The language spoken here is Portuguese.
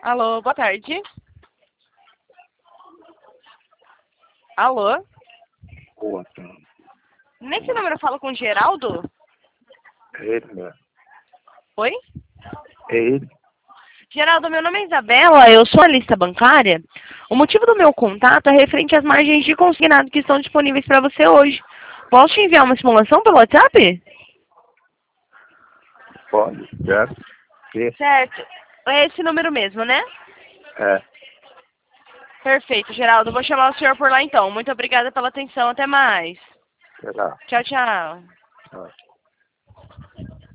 Alô, boa tarde. Alô? Boa tarde. Nesse número eu falo com o Geraldo? É ele, né? Oi? É ele. Geraldo, meu nome é Isabela, eu sou analista bancária. O motivo do meu contato é referente às margens de consignado que estão disponíveis para você hoje. Posso te enviar uma simulação pelo WhatsApp? Pode, certo? Sim. Certo. É esse número mesmo, né? É. Perfeito, Geraldo. Vou chamar o senhor por lá então. Muito obrigada pela atenção. Até mais. Sei lá. Tchau, tchau. Tchau.